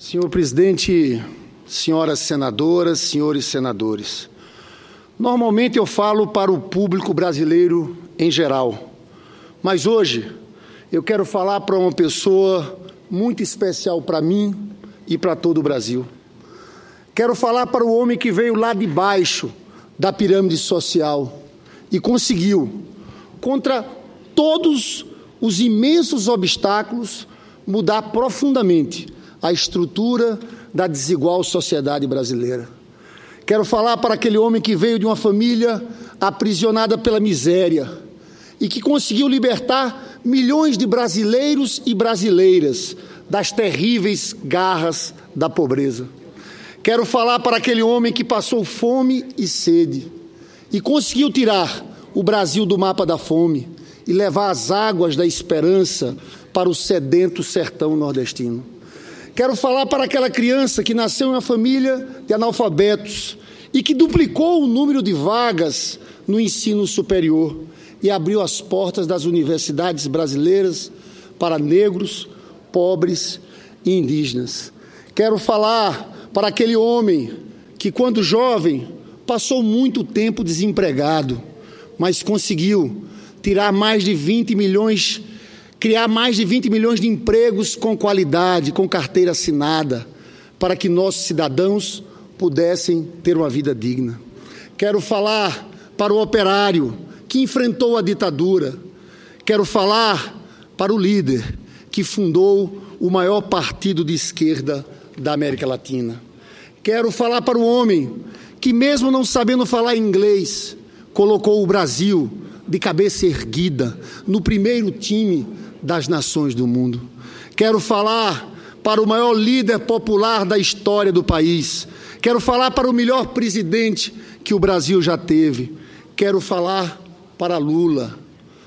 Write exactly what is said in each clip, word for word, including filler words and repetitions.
Senhor presidente, senhoras senadoras, senhores senadores, normalmente eu falo para o público brasileiro em geral, mas hoje eu quero falar para uma pessoa muito especial para mim e para todo o Brasil. Quero falar para o homem que veio lá de baixo da pirâmide social e conseguiu, contra todos os imensos obstáculos, mudar profundamente a estrutura da desigual sociedade brasileira. Quero falar para aquele homem que veio de uma família aprisionada pela miséria e que conseguiu libertar milhões de brasileiros e brasileiras das terríveis garras da pobreza. Quero falar para aquele homem que passou fome e sede e conseguiu tirar o Brasil do mapa da fome e levar as águas da esperança para o sedento sertão nordestino. Quero falar para aquela criança que nasceu em uma família de analfabetos e que duplicou o número de vagas no ensino superior e abriu as portas das universidades brasileiras para negros, pobres e indígenas. Quero falar para aquele homem que, quando jovem, passou muito tempo desempregado, mas conseguiu tirar mais de vinte milhões, criar mais de vinte milhões de empregos com qualidade, com carteira assinada, para que nossos cidadãos pudessem ter uma vida digna. Quero falar para o operário que enfrentou a ditadura. Quero falar para o líder que fundou o maior partido de esquerda da América Latina. Quero falar para o homem que, mesmo não sabendo falar inglês, colocou o Brasil de cabeça erguida no primeiro time das nações do mundo. Quero falar para o maior líder popular da história do país. Quero falar para o melhor presidente que o Brasil já teve. Quero falar para Lula.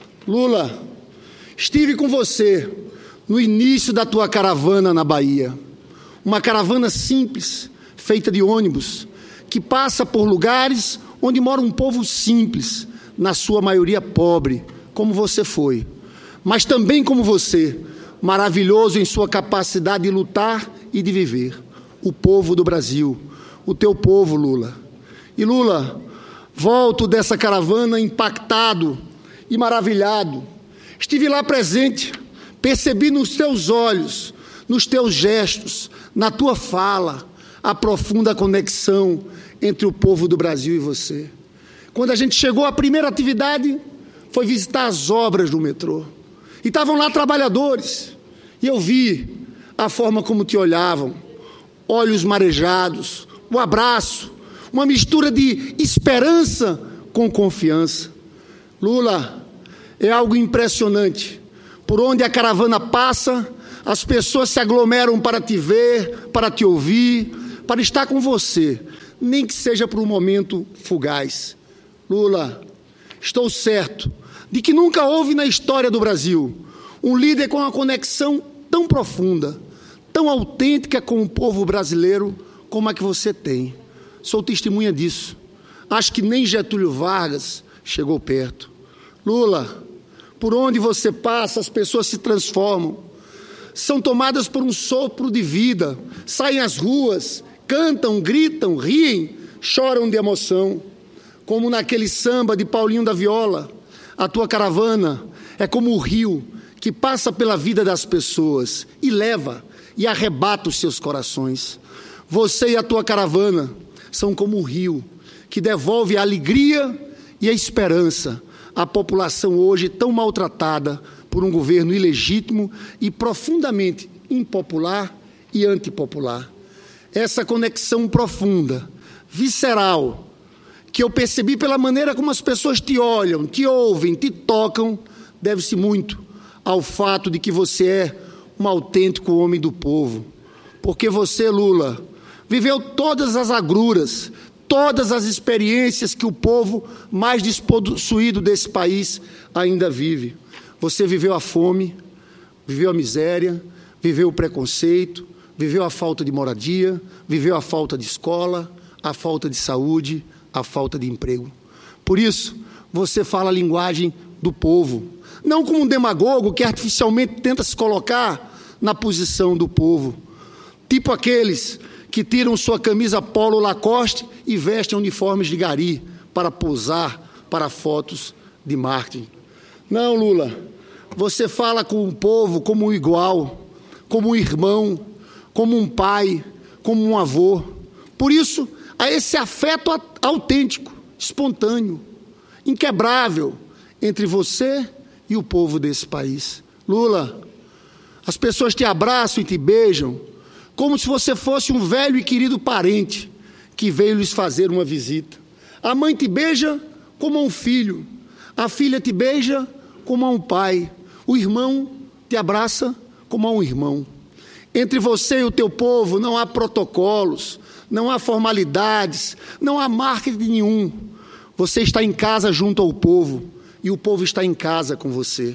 Lula, estive com você no início da tua caravana na Bahia. Uma caravana simples, feita de ônibus, que passa por lugares onde mora um povo simples, na sua maioria pobre, como você foi, mas também como você, maravilhoso em sua capacidade de lutar e de viver. O povo do Brasil, o teu povo, Lula. E Lula, volto dessa caravana impactado e maravilhado. Estive lá presente, percebi nos teus olhos, nos teus gestos, na tua fala, a profunda conexão entre o povo do Brasil e você. Quando a gente chegou, a primeira atividade foi visitar as obras do metrô. E estavam lá trabalhadores. E eu vi a forma como te olhavam, olhos marejados, um abraço, uma mistura de esperança com confiança. Lula, é algo impressionante. Por onde a caravana passa, as pessoas se aglomeram para te ver, para te ouvir, para estar com você, nem que seja por um momento fugaz. Lula, estou certo de que nunca houve na história do Brasil um líder com uma conexão tão profunda, tão autêntica com o povo brasileiro como a que você tem. Sou testemunha disso. Acho que nem Getúlio Vargas chegou perto. Lula, por onde você passa, as pessoas se transformam, são tomadas por um sopro de vida, saem às ruas, cantam, gritam, riem, choram de emoção. Como naquele samba de Paulinho da Viola, a tua caravana é como o rio que passa pela vida das pessoas e leva e arrebata os seus corações. Você e a tua caravana são como o rio que devolve a alegria e a esperança à população hoje tão maltratada por um governo ilegítimo e profundamente impopular e antipopular. Essa conexão profunda, visceral, que eu percebi pela maneira como as pessoas te olham, te ouvem, te tocam, deve-se muito ao fato de que você é um autêntico homem do povo. Porque você, Lula, viveu todas as agruras, todas as experiências que o povo mais despossuído desse país ainda vive. Você viveu a fome, viveu a miséria, viveu o preconceito, viveu a falta de moradia, viveu a falta de escola, a falta de saúde, a falta de emprego. Por isso, você fala a linguagem do povo, não como um demagogo que artificialmente tenta se colocar na posição do povo. tipo aqueles que tiram sua camisa polo Lacoste e vestem uniformes de gari para posar para fotos de marketing. Não, Lula, você fala com o povo como um igual, como um irmão, como um pai, como um avô. Por isso, há esse afeto autêntico, espontâneo, inquebrável entre você e o povo desse país. Lula, as pessoas te abraçam e te beijam como se você fosse um velho e querido parente que veio lhes fazer uma visita. A mãe te beija como a um filho, a filha te beija como a um pai, o irmão te abraça como a um irmão. Entre você e o teu povo não há protocolos, não há formalidades, não há marketing nenhum. Você está em casa junto ao povo e o povo está em casa com você.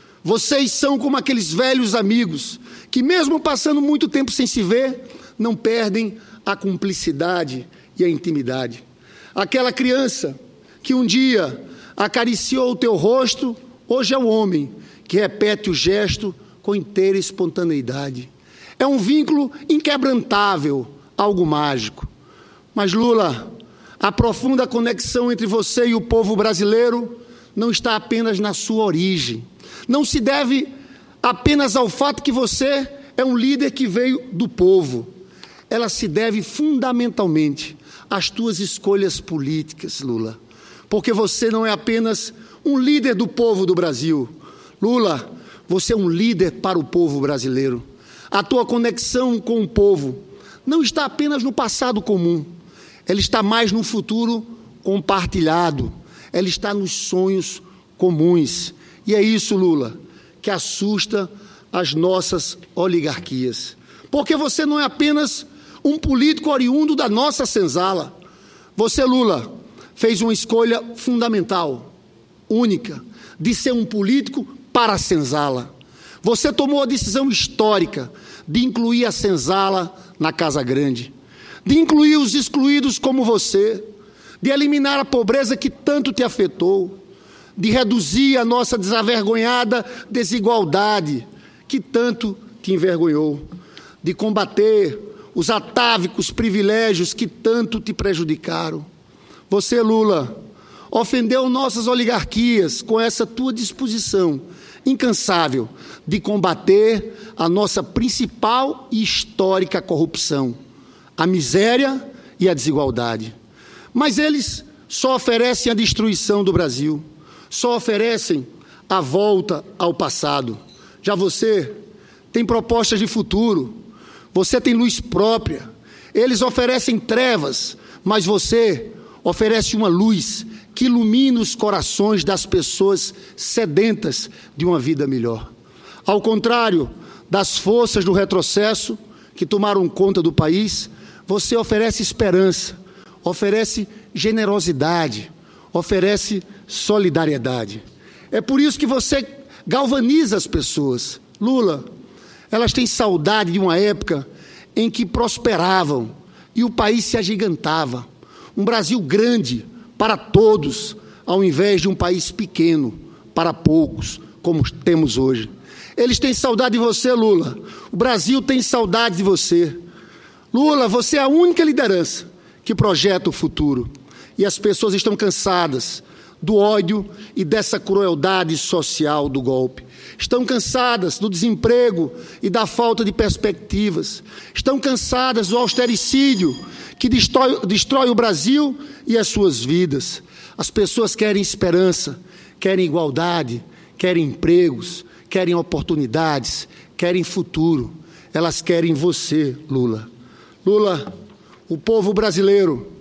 Vocês são como aqueles velhos amigos que, mesmo passando muito tempo sem se ver, não perdem a cumplicidade e a intimidade. Aquela criança que um dia acariciou o teu rosto, hoje é o homem que repete o gesto com inteira espontaneidade. É um vínculo inquebrantável, algo mágico. Mas, Lula, a profunda conexão entre você e o povo brasileiro não está apenas na sua origem. Não se deve apenas ao fato que você é um líder que veio do povo. Ela se deve fundamentalmente às tuas escolhas políticas, Lula. Porque você não é apenas um líder do povo do Brasil. Lula, você é um líder para o povo brasileiro. A tua conexão com o povo não está apenas no passado comum. Ela está mais no futuro compartilhado. Ela está nos sonhos comuns. E é isso, Lula, que assusta as nossas oligarquias. Porque você não é apenas um político oriundo da nossa senzala. Você, Lula, fez uma escolha fundamental, única, de ser um político para a senzala. Você tomou a decisão histórica de incluir a senzala na Casa Grande, de incluir os excluídos como você, de eliminar a pobreza que tanto te afetou, de reduzir a nossa desavergonhada desigualdade que tanto te envergonhou, de combater os atávicos privilégios que tanto te prejudicaram. Você, Lula, ofendeu nossas oligarquias com essa tua disposição incansável de combater a nossa principal e histórica corrupção, a miséria e a desigualdade. Mas eles só oferecem a destruição do Brasil, só oferecem a volta ao passado. Já você tem propostas de futuro, você tem luz própria. Eles oferecem trevas, mas você oferece uma luz que ilumina os corações das pessoas sedentas de uma vida melhor. Ao contrário das forças do retrocesso que tomaram conta do país, você oferece esperança, oferece generosidade, oferece solidariedade. É por isso que você galvaniza as pessoas. Lula, elas têm saudade de uma época em que prosperavam e o país se agigantava. Um Brasil grande para todos, ao invés de um país pequeno para poucos, como temos hoje. Eles têm saudade de você, Lula. O Brasil tem saudade de você. Lula, você é a única liderança que projeta o futuro. E as pessoas estão cansadas do ódio e dessa crueldade social do golpe. Estão cansadas do desemprego e da falta de perspectivas. Estão cansadas do austericídio que destrói, destrói o Brasil e as suas vidas. As pessoas querem esperança, querem igualdade, querem empregos, querem oportunidades, querem futuro. Elas querem você, Lula. Lula, o povo brasileiro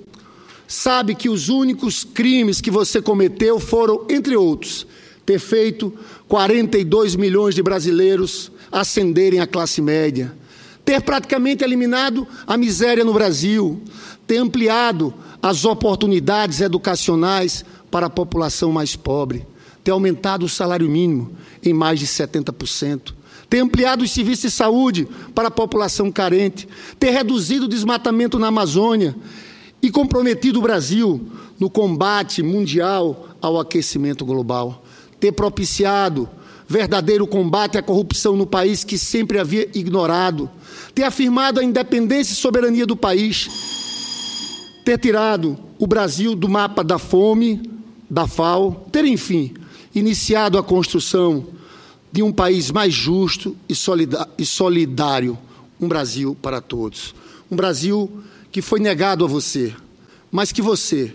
sabe que os únicos crimes que você cometeu foram, entre outros, ter feito quarenta e dois milhões de brasileiros ascenderem à classe média, ter praticamente eliminado a miséria no Brasil, ter ampliado as oportunidades educacionais para a população mais pobre, ter aumentado o salário mínimo em mais de setenta por cento, ter ampliado os serviços de saúde para a população carente, ter reduzido o desmatamento na Amazônia e comprometido o Brasil no combate mundial ao aquecimento global, ter propiciado verdadeiro combate à corrupção no país que sempre havia ignorado, ter afirmado a independência e soberania do país, ter tirado o Brasil do mapa da fome, da FAO, ter, enfim, iniciado a construção de um país mais justo e solidário, um Brasil para todos. Um Brasil que foi negado a você, mas que você,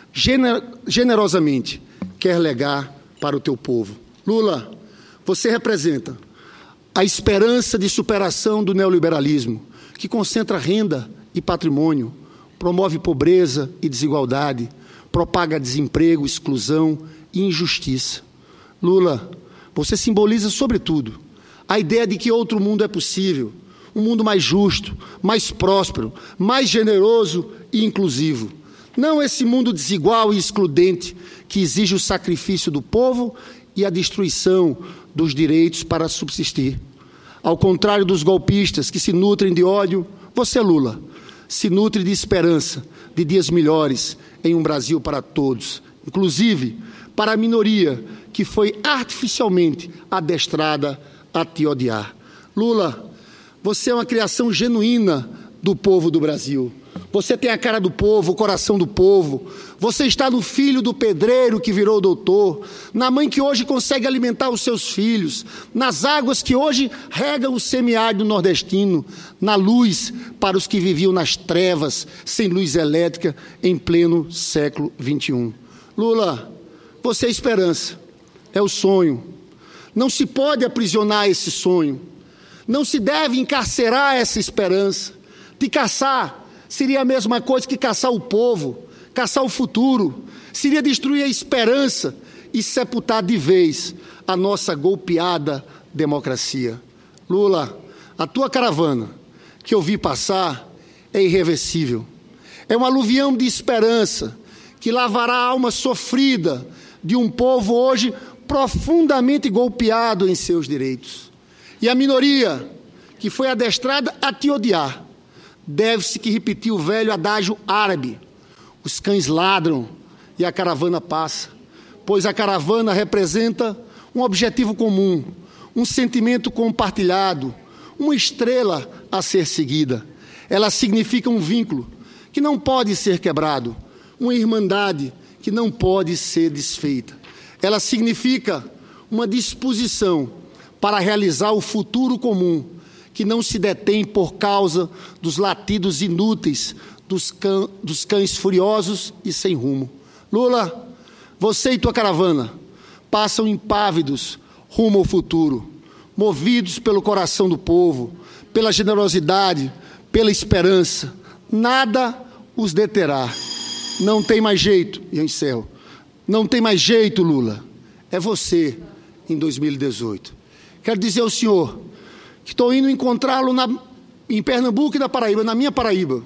generosamente, quer legar para o teu povo. Lula, você representa a esperança de superação do neoliberalismo, que concentra renda e patrimônio, promove pobreza e desigualdade, propaga desemprego, exclusão e injustiça. Lula, você simboliza, sobretudo, a ideia de que outro mundo é possível, um mundo mais justo, mais próspero, mais generoso e inclusivo. Não esse mundo desigual e excludente que exige o sacrifício do povo e a destruição dos direitos para subsistir. Ao contrário dos golpistas que se nutrem de ódio, você, Lula, se nutre de esperança, de dias melhores em um Brasil para todos, inclusive para a minoria que foi artificialmente adestrada a te odiar. Lula, você é uma criação genuína do povo do Brasil. Você tem a cara do povo, o coração do povo. Você está no filho do pedreiro que virou doutor, na mãe que hoje consegue alimentar os seus filhos, nas águas que hoje regam o semiárido nordestino, na luz para os que viviam nas trevas, sem luz elétrica, em pleno século vinte e um. Lula, você é a esperança, é o sonho. Não se pode aprisionar esse sonho. Não se deve encarcerar essa esperança. Te caçar seria a mesma coisa que caçar o povo, caçar o futuro. Seria destruir a esperança e sepultar de vez a nossa golpeada democracia. Lula, a tua caravana que eu vi passar é irreversível. É um aluvião de esperança que lavará a alma sofrida de um povo hoje profundamente golpeado em seus direitos. E a minoria que foi adestrada a te odiar, deve-se que repetir o velho adágio árabe: os cães ladram e a caravana passa, pois a caravana representa um objetivo comum, um sentimento compartilhado, uma estrela a ser seguida. Ela significa um vínculo que não pode ser quebrado, uma irmandade que não pode ser desfeita. Ela significa uma disposição para realizar o futuro comum, que não se detém por causa dos latidos inúteis dos, cã, dos cães furiosos e sem rumo. Lula, você e tua caravana passam impávidos rumo ao futuro, movidos pelo coração do povo, pela generosidade, pela esperança. Nada os deterá. Não tem mais jeito, e eu encerro, não tem mais jeito, Lula, é você em dois mil e dezoito. Quero dizer ao senhor que estou indo encontrá-lo em Pernambuco e na Paraíba, na minha Paraíba,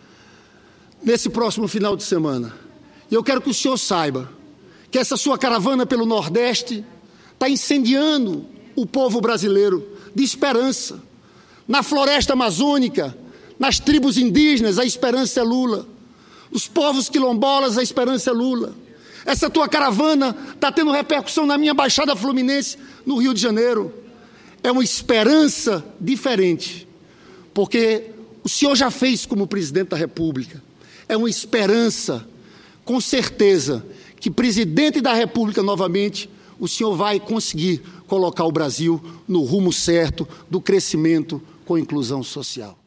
nesse próximo final de semana. E eu quero que o senhor saiba que essa sua caravana pelo Nordeste está incendiando o povo brasileiro de esperança. Na floresta amazônica, nas tribos indígenas, a esperança é Lula. Os povos quilombolas, a esperança é Lula. Essa tua caravana está tendo repercussão na minha Baixada Fluminense, no Rio de Janeiro. É uma esperança diferente, porque o senhor já fez como presidente da República. É uma esperança, com certeza, que presidente da República novamente, o senhor vai conseguir colocar o Brasil no rumo certo do crescimento com inclusão social.